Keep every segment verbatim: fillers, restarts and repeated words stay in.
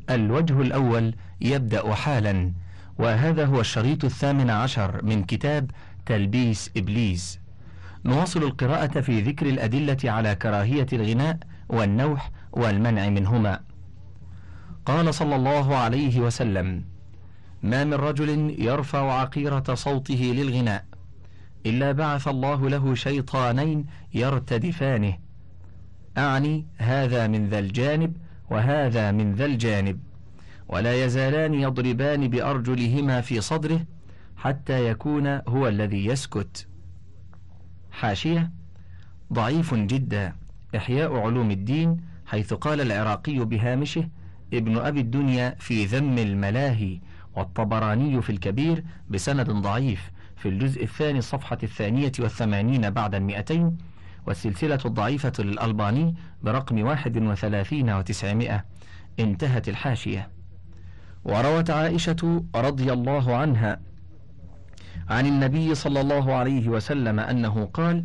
الوجه الأول يبدأ حالا، وهذا هو الشريط الثامن عشر من كتاب تلبيس إبليس. نواصل القراءة في ذكر الأدلة على كراهية الغناء والنوح والمنع منهما. قال صلى الله عليه وسلم: ما من رجل يرفع عقيرة صوته للغناء إلا بعث الله له شيطانين يرتدفانه، أعني هذا من ذا الجانب وهذا من ذا الجانب، ولا يزالان يضربان بأرجلهما في صدره حتى يكون هو الذي يسكت. حاشية: ضعيف جدا، إحياء علوم الدين، حيث قال العراقي بهامشه: ابن أبي الدنيا في ذم الملاهي، والطبراني في الكبير بسند ضعيف في الجزء الثاني الصفحة الثانية والثمانين بعد المئتين، والسلسلة الضعيفة للألباني برقم واحد وثلاثين وتسعمائة. انتهت الحاشية. وروت عائشة رضي الله عنها عن النبي صلى الله عليه وسلم أنه قال: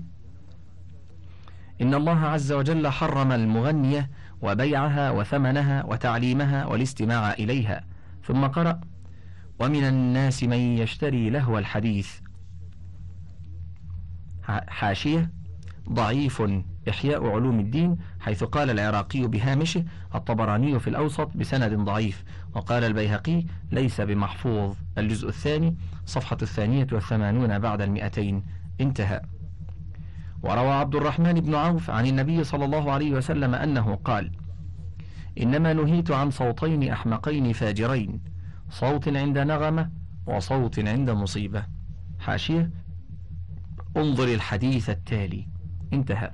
إن الله عز وجل حرم المغنية وبيعها وثمنها وتعليمها والاستماع إليها، ثم قرأ: ومن الناس من يشتري لهو الحديث. حاشية: ضعيف، إحياء علوم الدين، حيث قال العراقي بهامشه: الطبراني في الأوسط بسند ضعيف، وقال البيهقي ليس بمحفوظ، الجزء الثاني صفحة الثانية والثمانون بعد المئتين. انتهى. وروى عبد الرحمن بن عوف عن النبي صلى الله عليه وسلم أنه قال: إنما نهيت عن صوتين أحمقين فاجرين، صوت عند نغمة وصوت عند مصيبة. حاشية: انظر الحديث التالي. انتهى.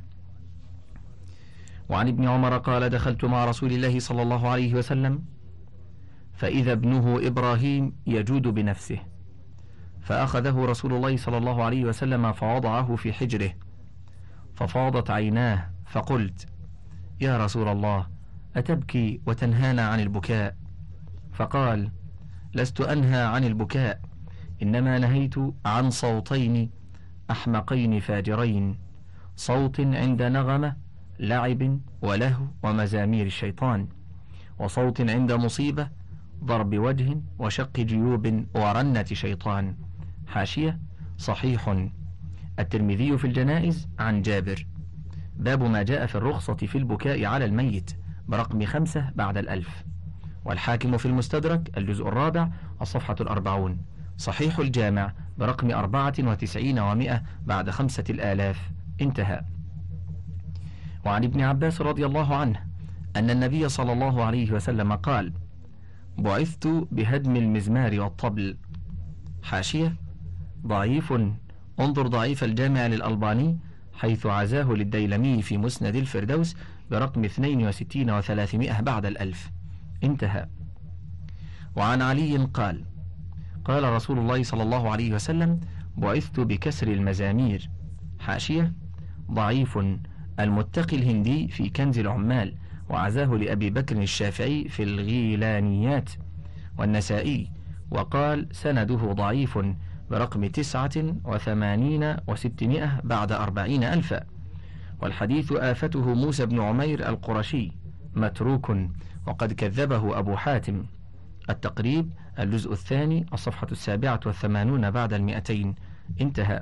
وعن ابن عمر قال: دخلت مع رسول الله صلى الله عليه وسلم فإذا ابنه إبراهيم يجود بنفسه، فأخذه رسول الله صلى الله عليه وسلم فوضعه في حجره، ففاضت عيناه، فقلت: يا رسول الله، أتبكي وتنهانا عن البكاء؟ فقال: لست أنهى عن البكاء، إنما نهيت عن صوتين أحمقين فاجرين، صوت عند نغمة لعب ولهو ومزامير الشيطان، وصوت عند مصيبة ضرب وجه وشق جيوب ورنة شيطان. حاشية: صحيح. الترمذي في الجنائز عن جابر. باب ما جاء في الرخصة في البكاء على الميت برقم خمسة بعد الألف. والحاكم في المستدرك الجزء الرابع الصفحة الأربعون. صحيح الجامع برقم أربعة وتسعين ومائة بعد خمسة الآلاف. انتهى. وعن ابن عباس رضي الله عنه أن النبي صلى الله عليه وسلم قال: بعثت بهدم المزمار والطبل. حاشية: ضعيف، انظر ضعيف الجامع للألباني، حيث عزاه للديلمي في مسند الفردوس برقم اثنين وستين وثلاثمائة بعد الألف. انتهى. وعن علي قال: قال رسول الله صلى الله عليه وسلم: بعثت بكسر المزامير. حاشية: ضعيف، المتقي الهندي في كنز العمال، وعزاه لأبي بكر الشافعي في الغيلانيات والنسائي، وقال سنده ضعيف برقم تسعة وثمانين وستمائة بعد أربعين ألفا. والحديث آفته موسى بن عمير القرشي، متروك، وقد كذبه أبو حاتم. التقريب الجزء الثاني الصفحة السابعة والثمانون بعد المئتين. انتهى.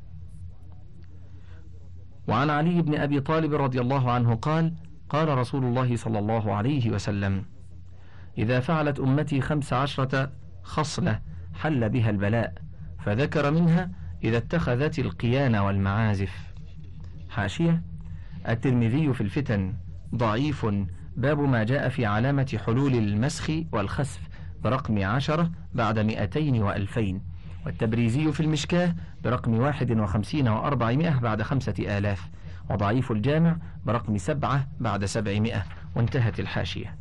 وعن علي بن أبي طالب رضي الله عنه قال: قال رسول الله صلى الله عليه وسلم: إذا فعلت أمتي خمس عشرة خصلة حل بها البلاء، فذكر منها إذا اتخذت القيان والمعازف. حاشية: الترمذي في الفتن ضعيف، باب ما جاء في علامة حلول المسخ والخسف برقم عشرة بعد مئتين وألفين. والتبريزي في المشكاه برقم واحد وخمسين وأربعمائة بعد خمسة آلاف. وضعيف الجامع برقم سبعة بعد سبعمائة. وانتهت الحاشية.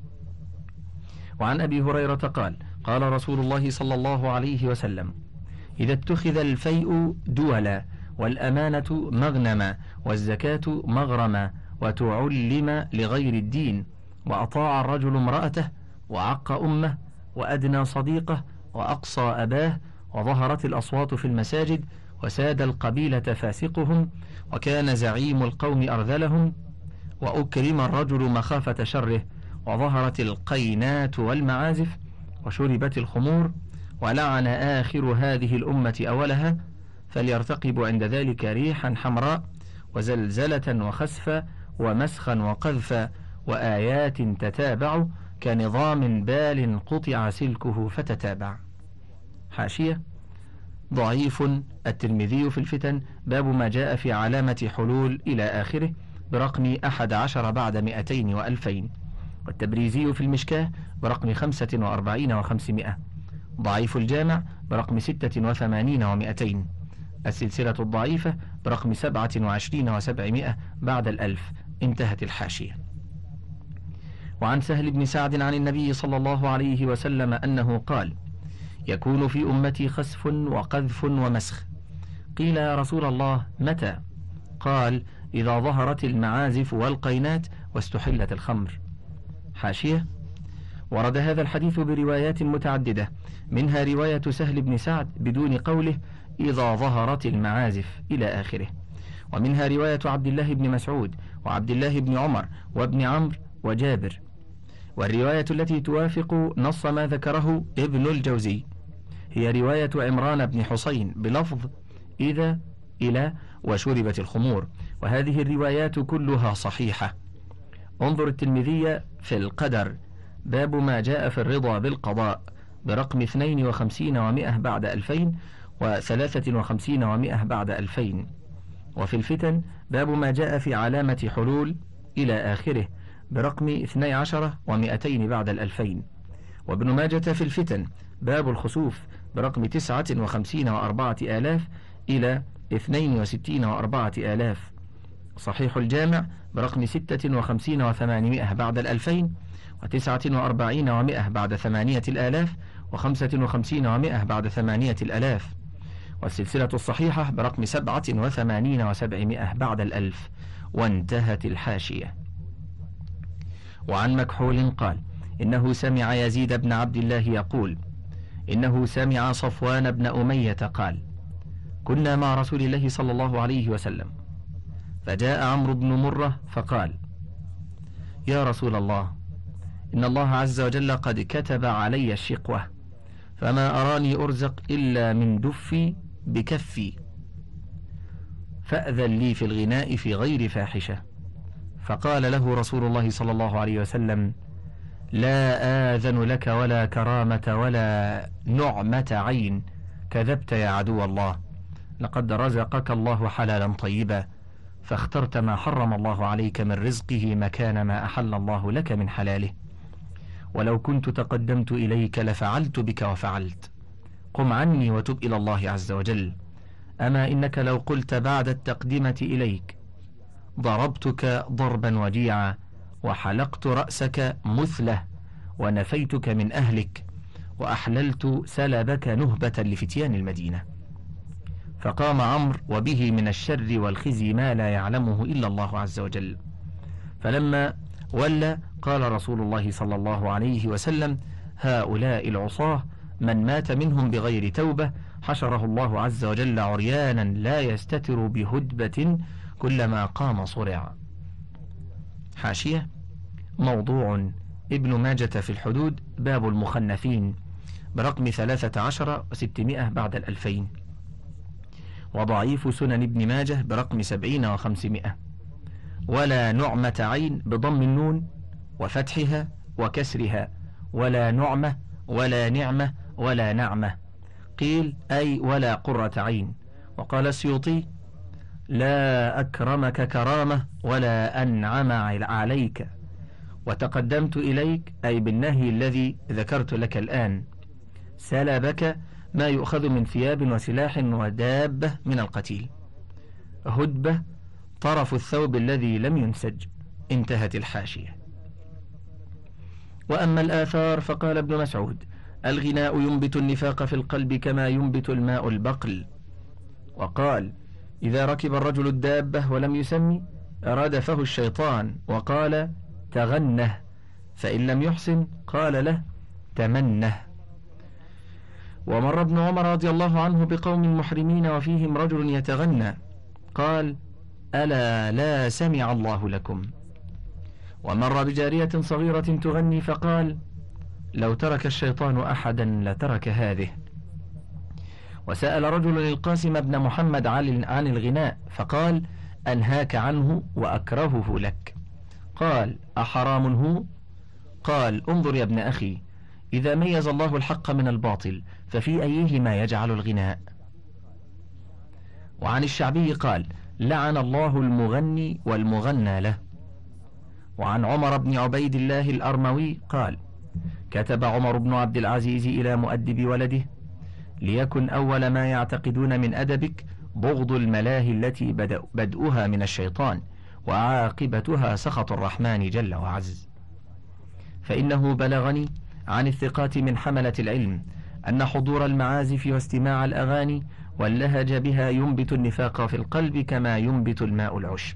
وعن أبي هريرة قال: قال رسول الله صلى الله عليه وسلم: إذا اتخذ الفيء دولا، والأمانة مغنما، والزكاة مغرما، وتعلم لغير الدين، وأطاع الرجل امرأته، وعق أمه، وأدنى صديقه، وأقصى أباه، وظهرت الأصوات في المساجد، وساد القبيلة فاسقهم، وكان زعيم القوم أرذلهم، وأكرم الرجل مخافة شره، وظهرت القينات والمعازف وشربت الخمور ولعن آخر هذه الأمة أولها، فليرتقب عند ذلك ريحا حمراء وزلزلة وخسفا ومسخا وقذفا وآيات تتابع كنظام بال قطع سلكه فتتابع. حاشية: ضعيف الترمذي في الفتن باب ما جاء في علامة حلول إلى آخره برقم أحد عشر بعد مئتين وألفين، والتبريزي في المشكاة برقم خمسة وأربعين وخمسمائة، ضعيف الجامع برقم ستة وثمانين ومئتين، السلسلة الضعيفة برقم سبعة وعشرين وسبعمائة بعد الألف. انتهت الحاشية. وعن سهل بن سعد عن النبي صلى الله عليه وسلم أنه قال: يكون في أمتي خسف وقذف ومسخ. قيل: يا رسول الله متى؟ قال: إذا ظهرت المعازف والقينات واستحلت الخمر. حاشية: ورد هذا الحديث بروايات متعددة، منها رواية سهل بن سعد بدون قوله إذا ظهرت المعازف إلى آخره، ومنها رواية عبد الله بن مسعود وعبد الله بن عمر وابن عمرو وجابر. والرواية التي توافق نص ما ذكره ابن الجوزي هي رواية عمران بن حسين بلفظ إذا إلى وشربت الخمور، وهذه الروايات كلها صحيحة. انظر الترمذي في القدر باب ما جاء في الرضا بالقضاء برقم اثنين وخمسين ومائة بعد ألفين وثلاثة وخمسين ومائة بعد ألفين، وفي الفتن باب ما جاء في علامة حلول إلى آخره برقم اثني عشر ومئتين بعد الألفين، وابن ماجة في الفتن باب الخسوف برقم تسعة وخمسين وأربعة آلاف إلى اثنين وستين وأربعة آلاف، صحيح الجامع برقم ستة وخمسين وثمانمائة بعد الألفين وتسعة وأربعين ومائة بعد ثمانية الآلاف وخمسة وخمسين ومائة بعد ثمانية الآلاف، والسلسلة الصحيحة برقم سبعة وثمانين وسبعمائة بعد الألف. وانتهت الحاشية. وعن مكحول قال: إنه سمع يزيد بن عبد الله يقول: إنه سمع صفوان بن أمية قال: كنا مع رسول الله صلى الله عليه وسلم، فجاء عمرو بن مرة فقال: يا رسول الله، إن الله عز وجل قد كتب علي الشقوة، فما أراني أرزق إلا من دفي بكفي، فأذن لي في الغناء في غير فاحشة. فقال له رسول الله صلى الله عليه وسلم: لا آذن لك ولا كرامة ولا نعمة عين، كذبت يا عدو الله، لقد رزقك الله حلالا طيبا، فاخترت ما حرم الله عليك من رزقه مكان ما أحل الله لك من حلاله، ولو كنت تقدمت إليك لفعلت بك وفعلت، قم عني وتب إلى الله عز وجل، أما إنك لو قلت بعد التقدمة إليك ضربتك ضربا وجيعا وحلقت رأسك مثله ونفيتك من أهلك وأحللت سلبك نهبة لفتيان المدينة. فقام عمرو وبه من الشر والخزي ما لا يعلمه إلا الله عز وجل. فلما ولى قال رسول الله صلى الله عليه وسلم: هؤلاء العصاة من مات منهم بغير توبة حشره الله عز وجل عريانا لا يستتر بهدبة كلما قام صرع. حاشية: موضوع ابن ماجة في الحدود باب المخنثين برقم ثلاثة عشر وستمائة بعد الألفين، وضعيف سنن ابن ماجه برقم سبعين وخمسمائة. ولا نعمة عين بضم النون وفتحها وكسرها، ولا نعمة ولا نعمة ولا نعمة، قيل أي ولا قرة عين. وقال السيوطي: لا أكرمك كرامة ولا أنعم عليك، وتقدمت إليك أي بالنهي الذي ذكرت لك الآن. سلبك ما يؤخذ من ثياب وسلاح ودابة من القتيل. هدبة طرف الثوب الذي لم ينسج. انتهت الحاشية. وأما الآثار فقال ابن مسعود: الغناء ينبت النفاق في القلب كما ينبت الماء البقل. وقال: إذا ركب الرجل الدابة ولم يسمي ردفه الشيطان وقال: تغنه، فإن لم يحسن قال له: تمنه. ومر ابن عمر رضي الله عنه بقوم محرمين وفيهم رجل يتغنى، قال: ألا لا سمع الله لكم. ومر بجارية صغيرة تغني فقال: لو ترك الشيطان أحدا لترك هذه. وسأل رجل القاسم بن محمد عن الغناء فقال: أنهاك عنه وأكرهه لك. قال: أحرام هو؟ قال: انظر يا ابن أخي، إذا ميز الله الحق من الباطل ففي أيهما يجعل الغناء؟ وعن الشعبي قال: لعن الله المغني والمغنى له. وعن عمر بن عبيد الله الأرموي قال: كتب عمر بن عبد العزيز إلى مؤدب ولده: ليكن أول ما يعتقدون من أدبك بغض الملاهي التي بدؤها من الشيطان وعاقبتها سخط الرحمن جل وعز. فإنه بلغني عن الثقات من حملة العلم أن حضور المعازف واستماع الأغاني واللهج بها ينبت النفاق في القلب كما ينبت الماء العشب.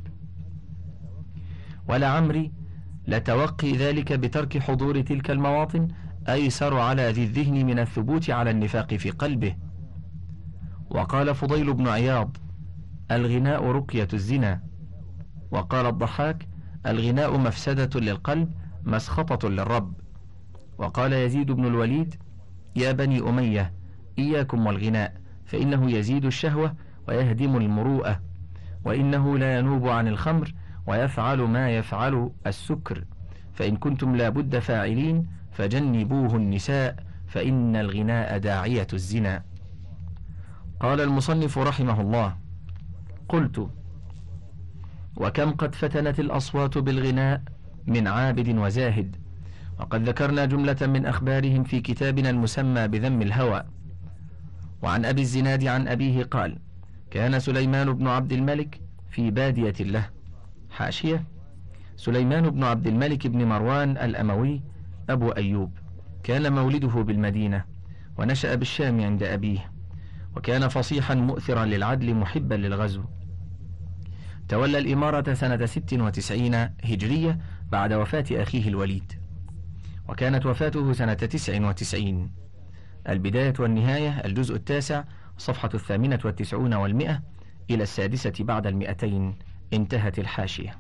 ولعمري لتوقي ذلك بترك حضور تلك المواطن أيسر على ذي الذهن من الثبوت على النفاق في قلبه. وقال فضيل بن عياض: الغناء رقية الزنا. وقال الضحاك: الغناء مفسدة للقلب مسخطة للرب. وقال يزيد بن الوليد: يا بني أمية، إياكم والغناء، فإنه يزيد الشهوة ويهدم المروءة، وإنه لا ينوب عن الخمر ويفعل ما يفعل السكر، فإن كنتم لابد فاعلين فجنبوه النساء، فإن الغناء داعية الزنا. قال المصنف رحمه الله: قلت: وكم قد فتنت الأصوات بالغناء من عابد وزاهد، وقد ذكرنا جملة من أخبارهم في كتابنا المسمى بذم الهوى. وعن أبي الزناد عن أبيه قال: كان سليمان بن عبد الملك في بادية له. حاشية: سليمان بن عبد الملك بن مروان الأموي أبو أيوب، كان مولده بالمدينة ونشأ بالشام عند أبيه، وكان فصيحا مؤثرا للعدل محبا للغزو. تولى الإمارة سنة ست وتسعين هجرية بعد وفاة أخيه الوليد، وكانت وفاته سنة تسع وتسعين. البداية والنهاية الجزء التاسع صفحة الثامنة والتسعون والمئة إلى السادسة بعد المئتين. انتهت الحاشية.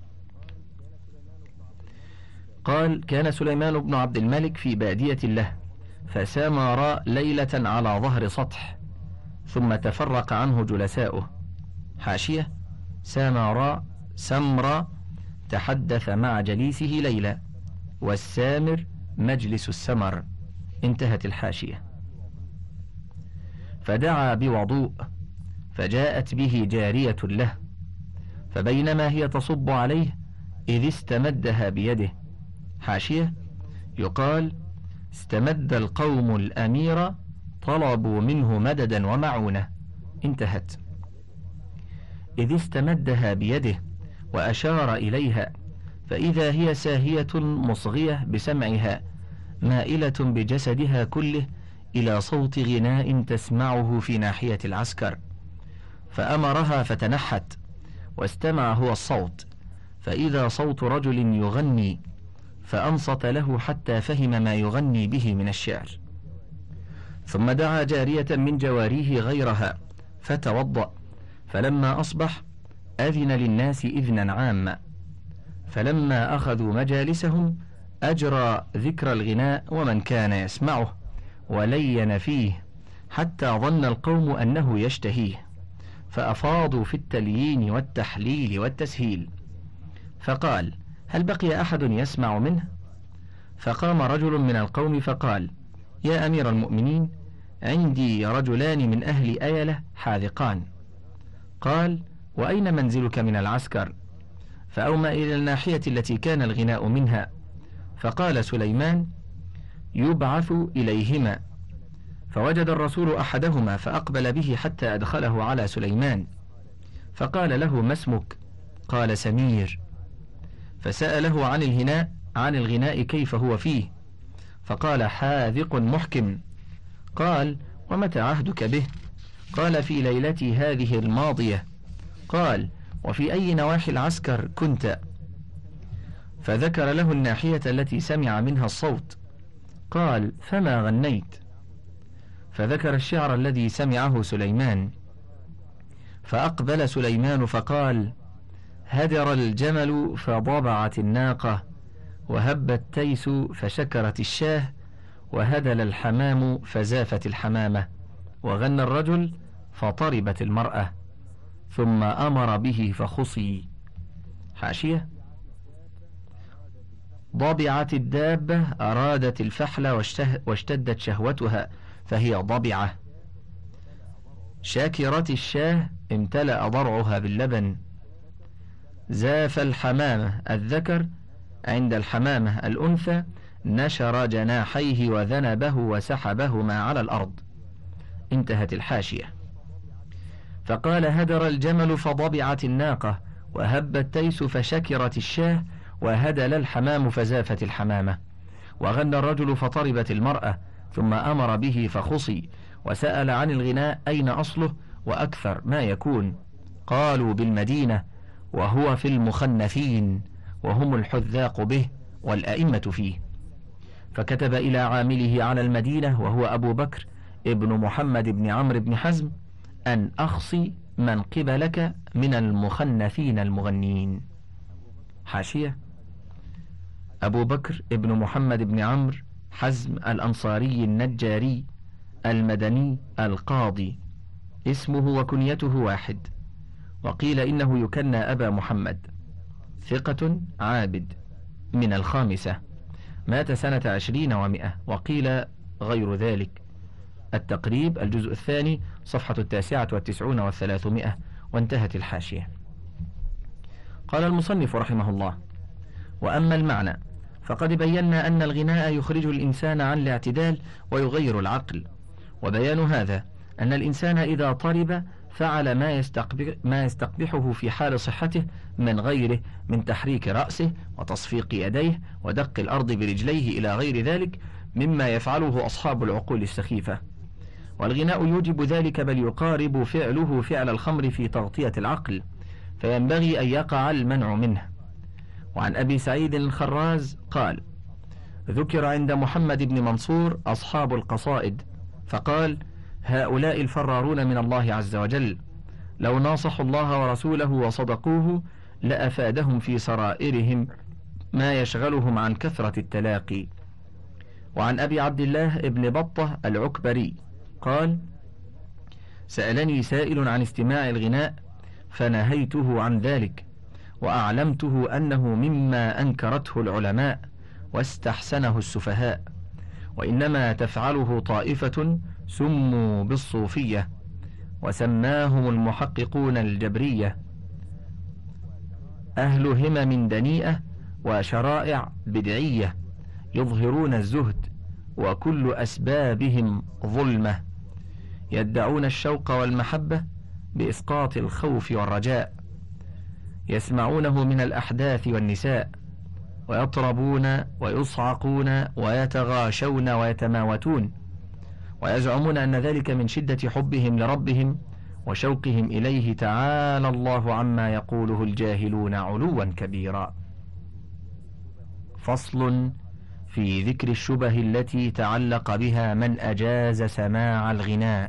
قال: كان سليمان بن عبد الملك في بادية له، فسامر ليلة على ظهر سطح، ثم تفرق عنه جلساؤه. حاشية: سامر سمر تحدث مع جليسه ليلة، والسامر مجلس السمر. انتهت الحاشية. فدعا بوضوء، فجاءت به جارية له، فبينما هي تصب عليه إذ استمدها بيده. حاشية: يقال: استمد القوم الأمير طلبوا منه مددا ومعونة. انتهت. إذ استمدها بيده وأشار إليها، فإذا هي ساهية مصغية بسمعها مائلة بجسدها كله إلى صوت غناء تسمعه في ناحية العسكر، فأمرها فتنحت، واستمع هو الصوت، فإذا صوت رجل يغني، فأنصت له حتى فهم ما يغني به من الشعر. ثم دعا جارية من جواريه غيرها فتوضأ، فلما أصبح أذن للناس إذنا عاما، فلما أخذوا مجالسهم أجرى ذكر الغناء ومن كان يسمعه ولين فيه، حتى ظن القوم أنه يشتهيه، فأفاضوا في التليين والتحليل والتسهيل. فقال: هل بقي أحد يسمع منه؟ فقام رجل من القوم فقال: يا أمير المؤمنين، عندي رجلان من أهل أيلة حاذقان. قال: وأين منزلك من العسكر؟ فأومى إلى الناحية التي كان الغناء منها، فقال سليمان: يبعث إليهما. فوجد الرسول أحدهما فأقبل به حتى أدخله على سليمان، فقال له: ما اسمك؟ قال: سمير. فسأله عن الغناء عن الغناء كيف هو فيه، فقال: حاذق محكم. قال: ومتى عهدك به؟ قال: في ليلتي هذه الماضية. قال: وفي أي نواحي العسكر كنت؟ فذكر له الناحية التي سمع منها الصوت. قال: فما غنيت؟ فذكر الشعر الذي سمعه سليمان. فأقبل سليمان فقال: هدر الجمل فضبعت الناقة، وهب التيس فشكرت الشاه، وهدل الحمام فزافت الحمامة، وغنى الرجل فطربت المرأة، ثم أمر به فخصي. حاشية: ضبعت الدابة أرادت الفحل واشتدت شهوتها فهي ضبعة. شاكرت الشاه امتلأ ضرعها باللبن. زاف الحمامة الذكر عند الحمامة الأنثى نشر جناحيه وذنبه وسحبهما على الأرض. انتهت الحاشية. فقال: هدر الجمل فضبعت الناقة، وهب التيس فشكرت الشاه، وهدل الحمام فزافت الحمامة، وغنى الرجل فطربت المرأة، ثم أمر به فخصي. وسأل عن الغناء أين أصله وأكثر ما يكون؟ قالوا: بالمدينة، وهو في المخنثين، وهم الحذاق به والأئمة فيه. فكتب إلى عامله على المدينة وهو أبو بكر ابن محمد بن عمرو بن حزم أن أخصي من قبلك من المخنثين المغنين. حاشية: أبو بكر ابن محمد بن عمرو حزم الأنصاري النجاري المدني القاضي، اسمه وكنيته واحد، وقيل إنه يكنى أبا محمد، ثقة عابد، من الخامسة، مات سنة عشرين ومئة، وقيل غير ذلك. التقريب الجزء الثاني صفحة التاسعة والتسعون والثلاثمائة. وانتهت الحاشية. قال المصنف رحمه الله: وأما المعنى فقد بينا أن الغناء يخرج الإنسان عن الاعتدال ويغير العقل، وبيان هذا أن الإنسان إذا طرب فعل ما يستقبح, ما يستقبحه في حال صحته من غيره من تحريك رأسه وتصفيق يديه ودق الأرض برجليه إلى غير ذلك مما يفعله أصحاب العقول السخيفة. والغناء يوجب ذلك، بل يقارب فعله فعل الخمر في تغطية العقل، فينبغي أن يقع المنع منه. وعن أبي سعيد الخراز قال: ذكر عند محمد بن منصور أصحاب القصائد، فقال: هؤلاء الفرارون من الله عز وجل لو ناصحوا الله ورسوله وصدقوه لأفادهم في سرائرهم ما يشغلهم عن كثرة التلاقي. وعن أبي عبد الله ابن بطة العكبري قال: سألني سائل عن استماع الغناء فنهيته عن ذلك، وأعلمته أنه مما أنكرته العلماء واستحسنه السفهاء، وإنما تفعله طائفة سموا بالصوفية، وسماهم المحققون الجبرية أهل همم دنيئة وشرائع بدعية، يظهرون الزهد وكل أسبابهم ظلمة، يدعون الشوق والمحبة بإسقاط الخوف والرجاء، يسمعونه من الأحداث والنساء، ويطربون ويصعقون ويتغاشون ويتماوتون، ويزعمون أن ذلك من شدة حبهم لربهم وشوقهم إليه تعالى الله عما يقوله الجاهلون علوا كبيرا. فصل في ذكر الشبه التي تعلق بها من أجاز سماع الغناء.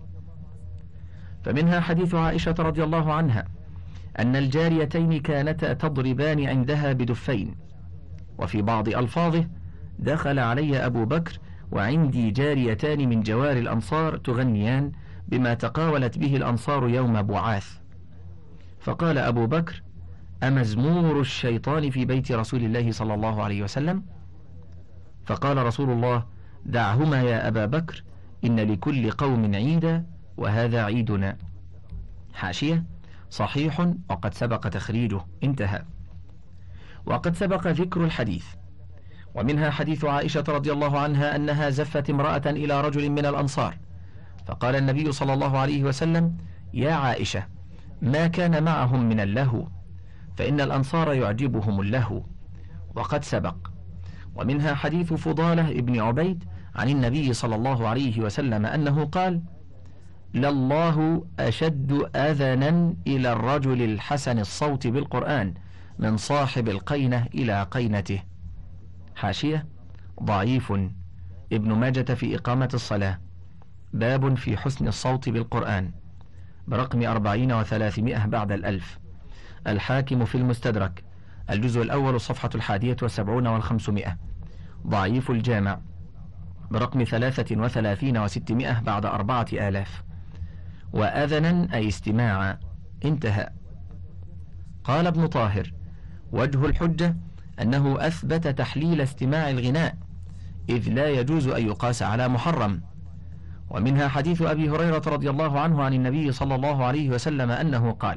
فمنها حديث عائشة رضي الله عنها أن الجاريتين كانتا تضربان عندها بدفين، وفي بعض ألفاظه: دخل علي أبو بكر وعندي جاريتان من جوار الأنصار تغنيان بما تقاولت به الأنصار يوم بعاث. فقال أبو بكر: أمزمور الشيطان في بيت رسول الله صلى الله عليه وسلم؟ فقال رسول الله: دعهما يا أبا بكر، إن لكل قوم عيدا وهذا عيدنا. حاشية: صحيح وقد سبق تخريجه. انتهى. وقد سبق ذكر الحديث. ومنها حديث عائشة رضي الله عنها أنها زفت امرأة إلى رجل من الأنصار، فقال النبي صلى الله عليه وسلم: يا عائشة، ما كان معهم من اللهو، فإن الأنصار يعجبهم اللهو. وقد سبق. ومنها حديث فضالة ابن عبيد عن النبي صلى الله عليه وسلم أنه قال: لله أشد أذنا إلى الرجل الحسن الصوت بالقرآن من صاحب القينة إلى قينته. حاشية: ضعيف. ابن ماجة في إقامة الصلاة، باب في حسن الصوت بالقرآن، برقم أربعين وثلاثمائة بعد الألف. الحاكم في المستدرك، الجزء الأول الصفحة الحادية والسبعون والخمسمائة. ضعيف الجامع برقم ثلاثة وثلاثين وستمائة بعد أربعة آلاف. وأذنا أي استماعا. انتهى. قال ابن طاهر: وجه الحجة أنه أثبت تحليل استماع الغناء، إذ لا يجوز أن يقاس على محرم. ومنها حديث أبي هريرة رضي الله عنه عن النبي صلى الله عليه وسلم أنه قال: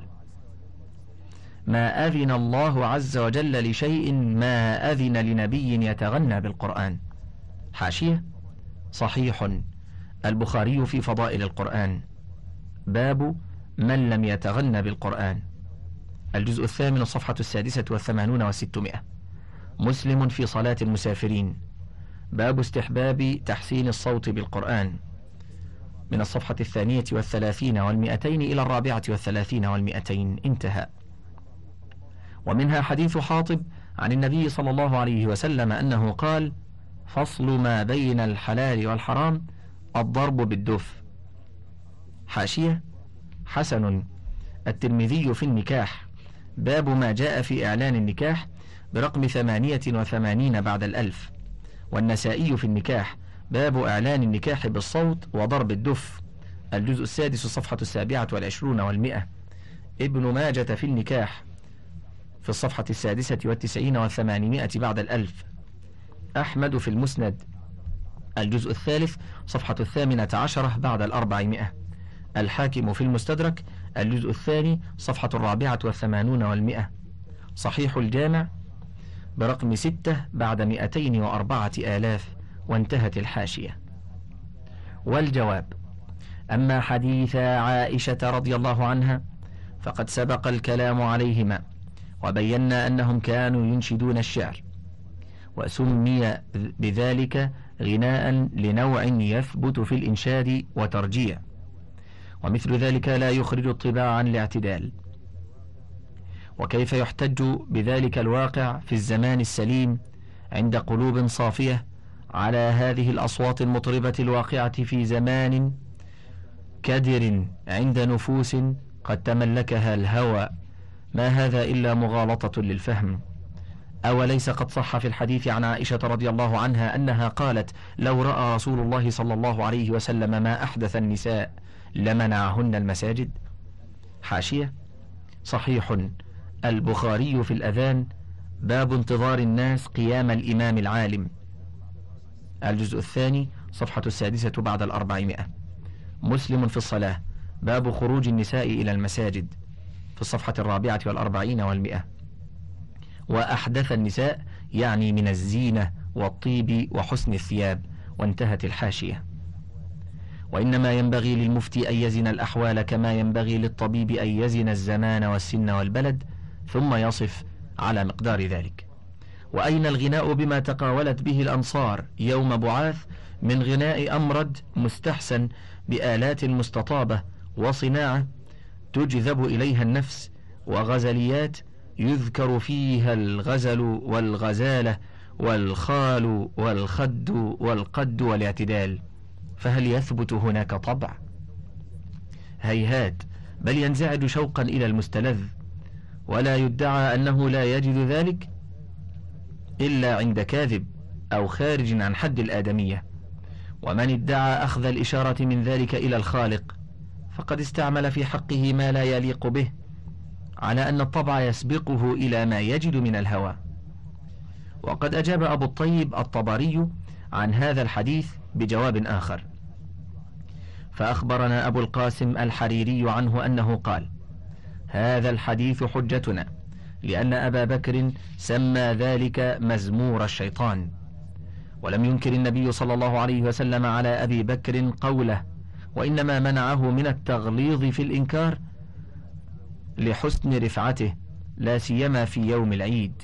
ما أذن الله عز وجل لشيء ما أذن لنبي يتغنى بالقرآن. حاشية: صحيح. البخاري في فضائل القرآن، باب من لم يتغنى بالقرآن، الجزء الثامن الصفحة السادسة والثمانون والستمائة. مسلم في صلاة المسافرين، باب استحباب تحسين الصوت بالقرآن، من الصفحة الثانية والثلاثين والمئتين إلى الرابعة والثلاثين والمئتين. انتهى. ومنها حديث حاطب عن النبي صلى الله عليه وسلم أنه قال: فصل ما بين الحلال والحرام الضرب بالدف. حاشية: حسن. الترمذي في النكاح، باب ما جاء في إعلان النكاح برقم ثمانية وثمانين بعد الألف. والنسائي في النكاح، باب إعلان النكاح بالصوت وضرب الدف، الجزء السادس الصفحة السابعة والعشرون والمئة. ابن ماجة في النكاح في الصفحة السادسة والتسعين والثمانمائة بعد الألف. أحمد في المسند، الجزء الثالث صفحة الثامنة عشرة بعد الأربعمائة. الحاكم في المستدرك، الجزء الثاني صفحة الرابعة والثمانون والمئة. صحيح الجامع برقم ستة بعد مئتين وأربعة آلاف. وانتهت الحاشية. والجواب: أما حديث عائشة رضي الله عنها فقد سبق الكلام عليهما، وبينا أنهم كانوا ينشدون الشعر، وسمي بذلك غناء لنوع يثبت في الإنشاد وترجيع، ومثل ذلك لا يخرج الطباع عن الاعتدال. وكيف يحتج بذلك الواقع في الزمان السليم عند قلوب صافية على هذه الأصوات المطربة الواقعة في زمان كدر عند نفوس قد تملكها الهوى؟ ما هذا إلا مغالطة للفهم. أوليس قد صح في الحديث عن عائشة رضي الله عنها أنها قالت: لو رأى رسول الله صلى الله عليه وسلم ما أحدث النساء لمنعهن المساجد؟ حاشية: صحيح. البخاري في الأذان، باب انتظار الناس قيام الإمام العالم، الجزء الثاني صفحة السادسة بعد الأربعمائة. مسلم في الصلاة، باب خروج النساء إلى المساجد، في الصفحة الرابعة والأربعين والمئة. وأحدث النساء يعني من الزينة والطيب وحسن الثياب. وانتهت الحاشية. وإنما ينبغي للمفتي أن يزن الأحوال كما ينبغي للطبيب أن يزن الزمان والسن والبلد، ثم يصف على مقدار ذلك. وأين الغناء بما تقاولت به الأنصار يوم بعاث من غناء أمرد مستحسن بآلات مستطابة وصناعة تجذب إليها النفس، وغزليات يذكر فيها الغزل والغزالة والخال والخد والقد والاعتدال، فهل يثبت هناك طبع؟ هيهات، بل ينزعج شوقا إلى المستلذ، ولا يدعى أنه لا يجد ذلك إلا عند كاذب أو خارج عن حد الآدمية. ومن ادعى أخذ الإشارة من ذلك إلى الخالق فقد استعمل في حقه ما لا يليق به، على أن الطبع يسبقه إلى ما يجد من الهوى. وقد أجاب أبو الطيب الطبري عن هذا الحديث بجواب آخر، فأخبرنا أبو القاسم الحريري عنه أنه قال: هذا الحديث حجتنا، لأن أبا بكر سمى ذلك مزمور الشيطان، ولم ينكر النبي صلى الله عليه وسلم على أبي بكر قوله، وإنما منعه من التغليظ في الإنكار لحسن رفعته، لا سيما في يوم العيد.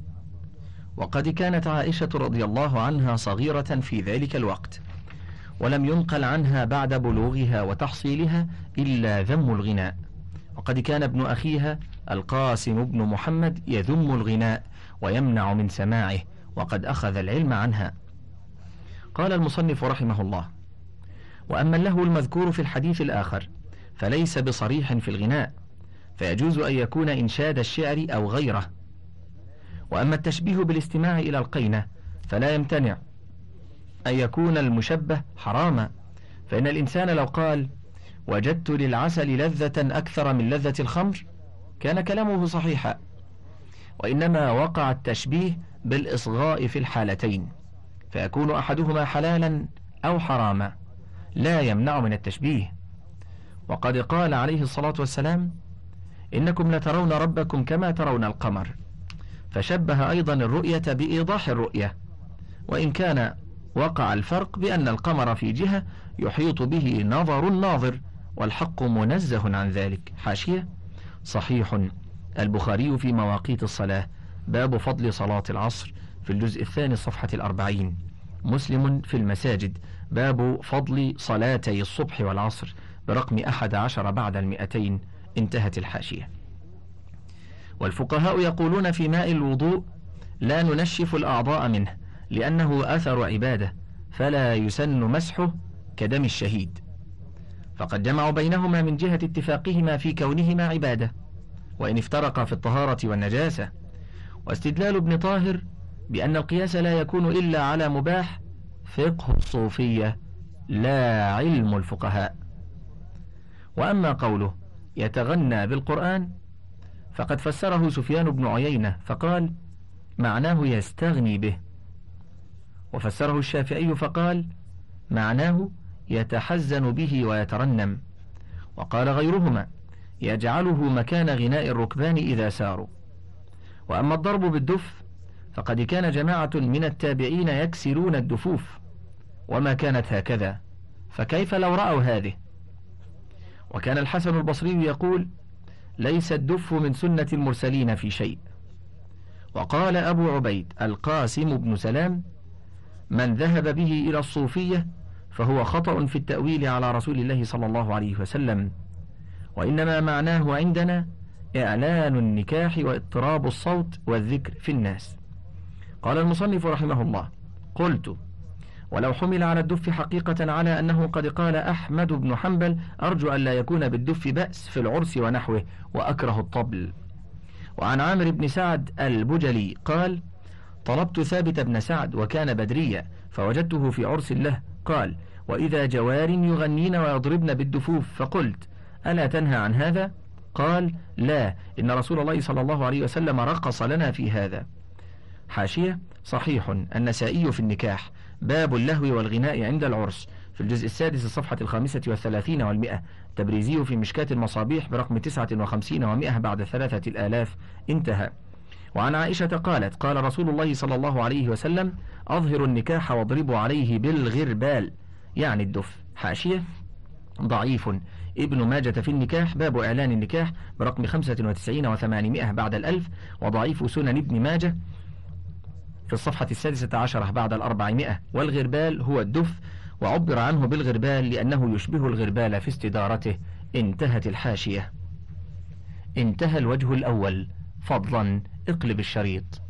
وقد كانت عائشة رضي الله عنها صغيرة في ذلك الوقت، ولم ينقل عنها بعد بلوغها وتحصيلها إلا ذم الغناء. وقد كان ابن أخيها القاسم بن محمد يذم الغناء ويمنع من سماعه، وقد أخذ العلم عنها. قال المصنف رحمه الله: وأما اللهو المذكور في الحديث الآخر فليس بصريح في الغناء، فيجوز أن يكون إنشاد الشعر أو غيره، وأما التشبيه بالاستماع إلى القينة فلا يمتنع أن يكون المشبه حراما، فإن الإنسان لو قال وجدت للعسل لذة أكثر من لذة الخمر كان كلامه صحيحا، وإنما وقع التشبيه بالإصغاء في الحالتين، فيكون أحدهما حلالا أو حراما لا يمنع من التشبيه. وقد قال عليه الصلاة والسلام إنكم لترون ربكم كما ترون القمر، فشبه أيضا الرؤية بإيضاح الرؤية، وإن كان وقع الفرق بأن القمر في جهة يحيط به نظر الناظر والحق منزه عن ذلك. حاشية صحيح البخاري في مواقيت الصلاة باب فضل صلاة العصر في الجزء الثاني صفحة الأربعين، مسلم في المساجد باب فضل صلاتي الصبح والعصر برقم أحد عشر بعد المئتين، انتهت الحاشية. والفقهاء يقولون في ماء الوضوء لا ننشف الأعضاء منه لأنه أثر عبادة فلا يسن مسحه كدم الشهيد، فقد جمعوا بينهما من جهة اتفاقهما في كونهما عبادة وإن افترقا في الطهارة والنجاسة. واستدلال ابن طاهر بأن القياس لا يكون إلا على مباح فقه الصوفية لا علم الفقهاء. وأما قوله يتغنى بالقرآن فقد فسره سفيان بن عيينة فقال معناه يستغني به، وفسره الشافعي فقال معناه يتحزن به ويترنم، وقال غيرهما يجعله مكان غناء الركبان إذا ساروا. وأما الضرب بالدف فقد كان جماعة من التابعين يكسرون الدفوف وما كانت هكذا، فكيف لو رأوا هذه؟ وكان الحسن البصري يقول ليس الدف من سنة المرسلين في شيء. وقال أبو عبيد القاسم بن سلام من ذهب به إلى الصوفية فهو خطأ في التأويل على رسول الله صلى الله عليه وسلم، وإنما معناه عندنا إعلان النكاح واضطراب الصوت والذكر في الناس. قال المصنف رحمه الله قلت ولو حمل على الدف حقيقة على أنه قد قال أحمد بن حنبل أرجو أن لا يكون بالدف بأس في العرس ونحوه وأكره الطبل. وعن عامر بن سعد البجلي قال طلبت ثابت بن سعد وكان بدريا فوجدته في عرس له قال وإذا جوار يغنين ويضربن بالدفوف فقلت ألا تنهى عن هذا؟ قال لا إن رسول الله صلى الله عليه وسلم رقص لنا في هذا. حاشية صحيح النسائي في النكاح باب اللهو والغناء عند العرس في الجزء السادس الصفحة الخامسة والثلاثين والمئة، تبريزي في مشكاة المصابيح برقم تسعة وخمسين ومئة بعد ثلاثة الآلاف، انتهى. وعن عائشة قالت قال رسول الله صلى الله عليه وسلم أظهروا النكاح واضربوا عليه بالغربال يعني الدف. حاشية ضعيف ابن ماجة في النكاح باب إعلان النكاح برقم خمسة وتسعين وثمانمائة بعد الألف، وضعيف سنن ابن ماجة في الصفحة السادسة عشرة بعد الأربعمائة. والغربال هو الدف وعبر عنه بالغربال لأنه يشبه الغربال في استدارته، انتهت الحاشية. انتهى الوجه الأول. فضلا اقلب الشريط.